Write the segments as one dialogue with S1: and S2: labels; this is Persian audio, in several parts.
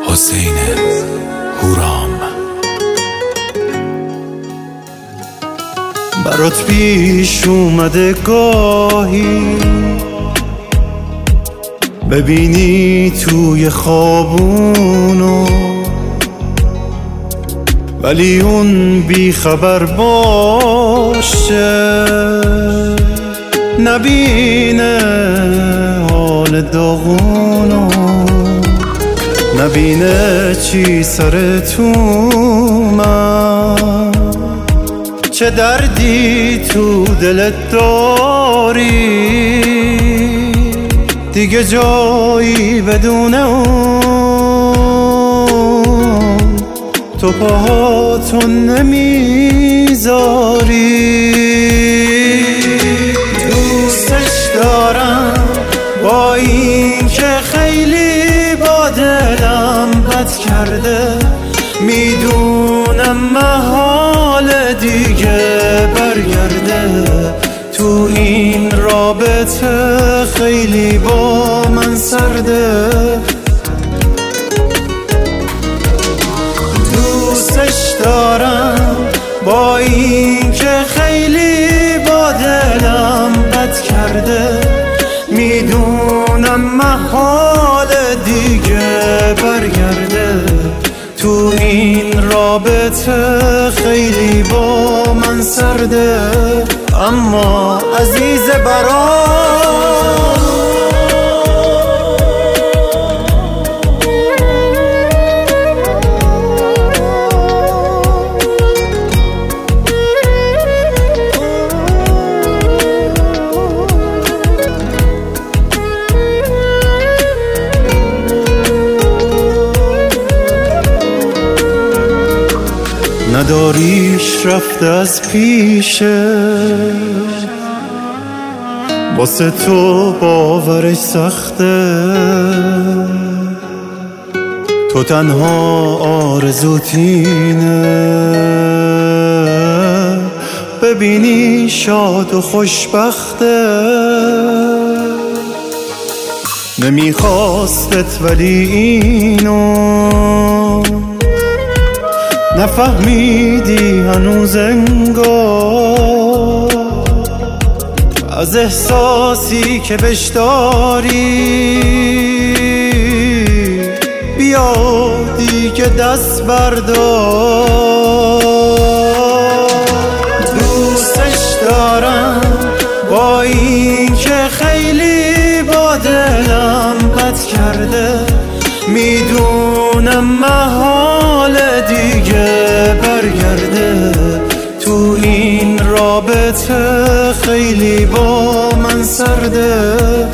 S1: حسین هورام.
S2: برات پیش اومده گاهی ببینی توی خوابونو، ولی اون بی خبر باشه نبینه حال داغونو، نبینه چی سر تو من، چه دردی تو دلت داری، دیگه جایی بدون اون تو پاهاتون نمیذاری. دوستش دارم با این که خیلی با دلم بد کرده، میدونم محال دیگه برگرده، تو این رابطه خیلی با من سرده. دوستش دارم با این که خیلی با دلم بد کرده، میدونم محال دیگه برگرده، تو این رابطه خیلی با من سرده. اما عزیز برام نداریش رفته از پیشه، واسه تو باورش سخته، تو تنها آرزوت اینه ببینی شاد و خوشبخته. نمیخواستت ولی اینو نفهمیدی هنوز انگار، از احساسی که بهش داری بیا دیگه دست بردار. دوستش دارم با این که خیلی با دلم بد کرده، میدونم محال دیگه برگرده، تو این رابطه خیلی با من سرده.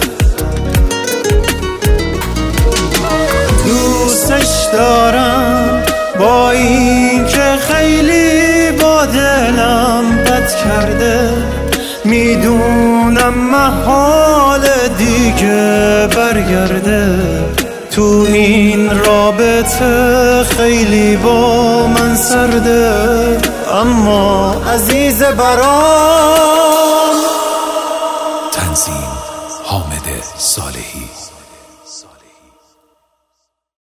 S2: دوستش دارم با این که خیلی با دلم بد کرده، میدونم محال دیگه برگرده، تو این رابطه خیلی با من سرده. اما عزیز برام.
S1: تنظیم حامد صالحی.